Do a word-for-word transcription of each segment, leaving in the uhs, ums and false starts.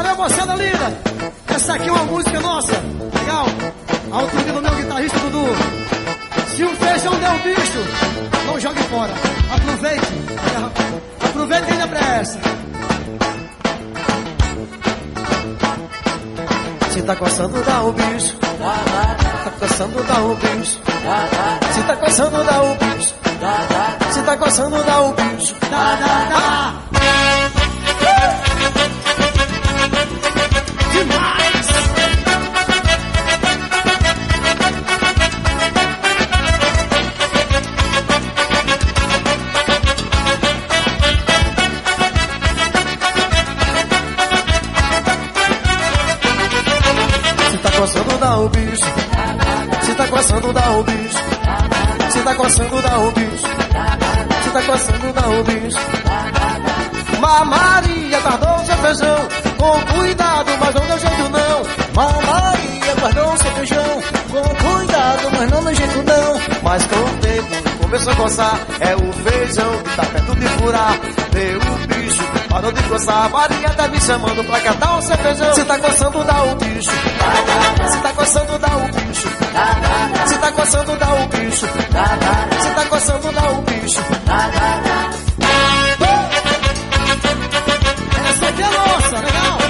minha moçada linda. Essa aqui é uma música nossa, legal? A autoria do meu guitarrista Dudu. Se o feijão der um bicho, não jogue fora. Aproveite. Aproveite ainda pra essa. Se tá coçando, dá o bicho. Tá coçando, dá o bicho. Se tá coçando, dá o bicho. Se tá coçando, dá o bicho. Dá, dá, dá. Demais! Se tá coçando, dá o bicho. Se tá coçando, dá o bicho. Se tá coçando, dá o bicho. Se tá coçando, dá o bicho. Maria guardou seu feijão com cuidado, mas não deu jeito não. Maria guardou seu feijão com cuidado, mas não deu jeito não. Mas com o tempo começou a coçar, é o feijão que tá perto de furar. Deu o bicho, parou de coçar. Maria tá me chamando pra catar o seu feijão. Se tá coçando, dá o bicho. Se tá coçando, dá o bicho. Se tá coçando, dá o bicho. Se tá coçando, dá o bicho. Essa aqui é nossa, legal?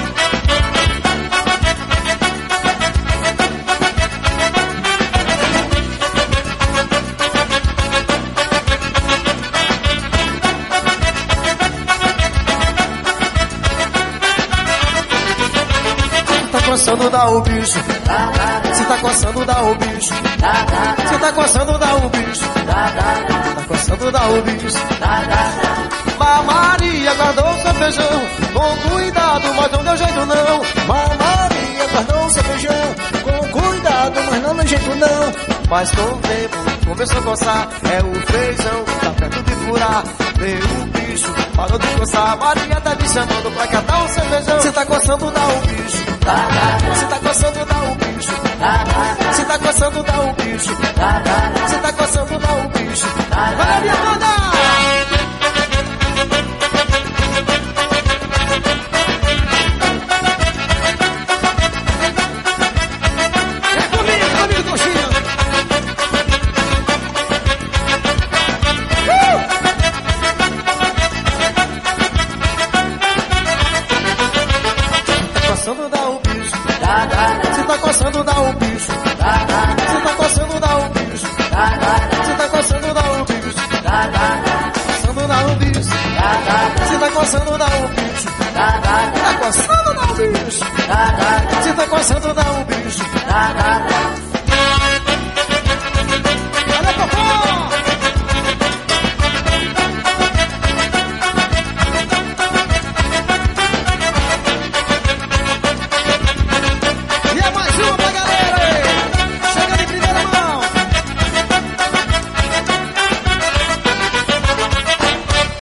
Se tá coçando, dá o bicho. Se tá coçando, dá o bicho. Se tá coçando, dá o bicho. Se tá coçando, dá o bicho. Maria guardou seu feijão com cuidado, mas não deu jeito não. Maria guardou seu feijão com cuidado, mas não deu jeito não. Mas com o tempo começou a coçar, é o feijão que tá perto de furar. Veio o bicho, parou de coçar. Maria tá me chamando pra catar o seu feijão. Se tá coçando, dá o bicho. Se tá coçando, dá o bicho. Se tá coçando, dá o bicho. Se tá coçando, dá o bicho. Vai, minha banda! Se tá coçando, dá o bicho. Se tá coçando, dá o bicho. Se tá coçando, dá o bicho. Coçando, dá o bicho. Se tá coçando, dá o bicho. Tá coçando, dá o bicho. Se tá coçando, dá o bicho.